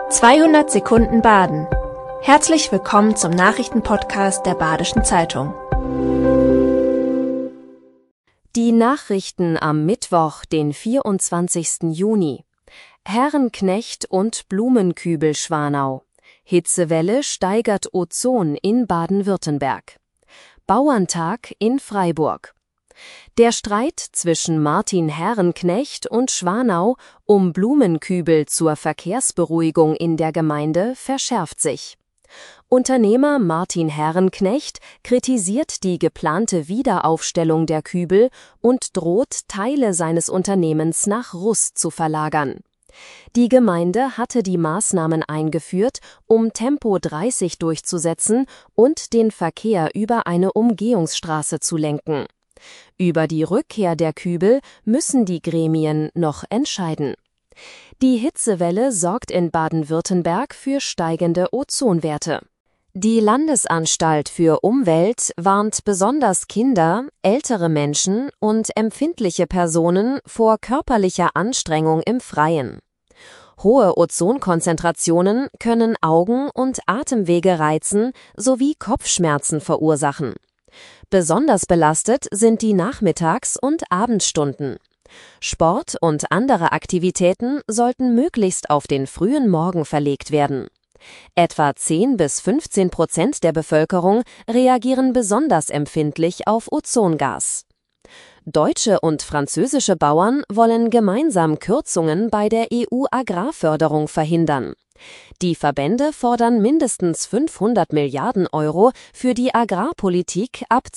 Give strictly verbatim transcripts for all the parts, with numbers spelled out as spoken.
zweihundert Sekunden Baden. Herzlich willkommen zum Nachrichtenpodcast der Badischen Zeitung. Die Nachrichten am Mittwoch, den vierundzwanzigsten Juni. Herrenknecht und Blumenkübel Schwanau. Hitzewelle steigert Ozon in Baden-Württemberg. Bauerntag in Freiburg. Der Streit zwischen Martin Herrenknecht und Schwanau um Blumenkübel zur Verkehrsberuhigung in der Gemeinde verschärft sich. Unternehmer Martin Herrenknecht kritisiert die geplante Wiederaufstellung der Kübel und droht, Teile seines Unternehmens nach Russ zu verlagern. Die Gemeinde hatte die Maßnahmen eingeführt, um Tempo dreißig durchzusetzen und den Verkehr über eine Umgehungsstraße zu lenken. Über die Rückkehr der Kübel müssen die Gremien noch entscheiden. Die Hitzewelle sorgt in Baden-Württemberg für steigende Ozonwerte. Die Landesanstalt für Umwelt warnt besonders Kinder, ältere Menschen und empfindliche Personen vor körperlicher Anstrengung im Freien. Hohe Ozonkonzentrationen können Augen- und Atemwege reizen sowie Kopfschmerzen verursachen. Besonders belastet sind die Nachmittags- und Abendstunden. Sport und andere Aktivitäten sollten möglichst auf den frühen Morgen verlegt werden. Etwa zehn bis fünfzehn Prozent der Bevölkerung reagieren besonders empfindlich auf Ozongas. Deutsche und französische Bauern wollen gemeinsam Kürzungen bei der E U-Agrarförderung verhindern. Die Verbände fordern mindestens fünfhundert Milliarden Euro für die Agrarpolitik ab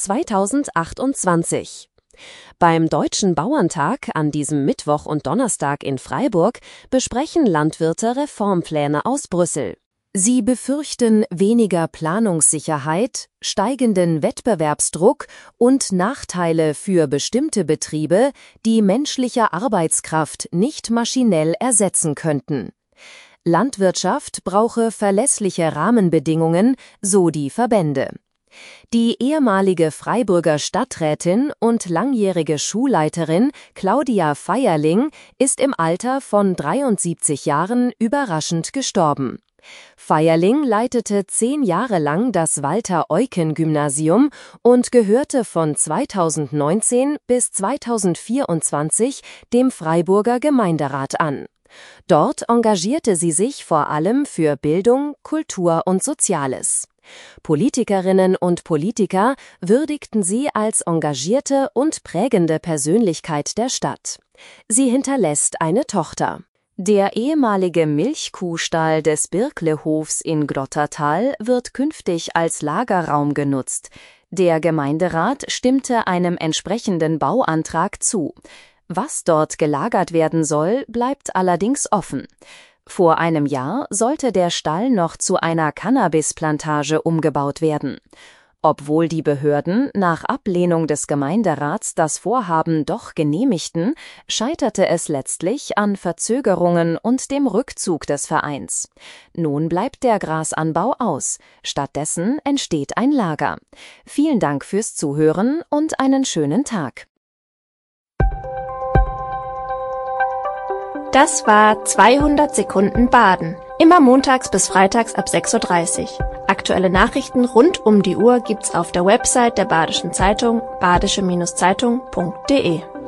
zweitausendachtundzwanzig. Beim Deutschen Bauerntag an diesem Mittwoch und Donnerstag in Freiburg besprechen Landwirte Reformpläne aus Brüssel. Sie befürchten weniger Planungssicherheit, steigenden Wettbewerbsdruck und Nachteile für bestimmte Betriebe, die menschliche Arbeitskraft nicht maschinell ersetzen könnten. Landwirtschaft brauche verlässliche Rahmenbedingungen, so die Verbände. Die ehemalige Freiburger Stadträtin und langjährige Schulleiterin Claudia Feierling ist im Alter von dreiundsiebzig Jahren überraschend gestorben. Feierling leitete zehn Jahre lang das Walter-Eucken-Gymnasium und gehörte von zweitausendneunzehn bis zweitausendvierundzwanzig dem Freiburger Gemeinderat an. Dort engagierte sie sich vor allem für Bildung, Kultur und Soziales. Politikerinnen und Politiker würdigten sie als engagierte und prägende Persönlichkeit der Stadt. Sie hinterlässt eine Tochter. Der ehemalige Milchkuhstall des Birklehofs in Grottertal wird künftig als Lagerraum genutzt. Der Gemeinderat stimmte einem entsprechenden Bauantrag zu. Was dort gelagert werden soll, bleibt allerdings offen. Vor einem Jahr sollte der Stall noch zu einer Cannabisplantage umgebaut werden. Obwohl die Behörden nach Ablehnung des Gemeinderats das Vorhaben doch genehmigten, scheiterte es letztlich an Verzögerungen und dem Rückzug des Vereins. Nun bleibt der Grasanbau aus. Stattdessen entsteht ein Lager. Vielen Dank fürs Zuhören und einen schönen Tag. Das war zweihundert Sekunden Baden. Immer montags bis freitags ab sechs Uhr dreißig. Aktuelle Nachrichten rund um die Uhr gibt's auf der Website der Badischen Zeitung badische Zeitung punkt de.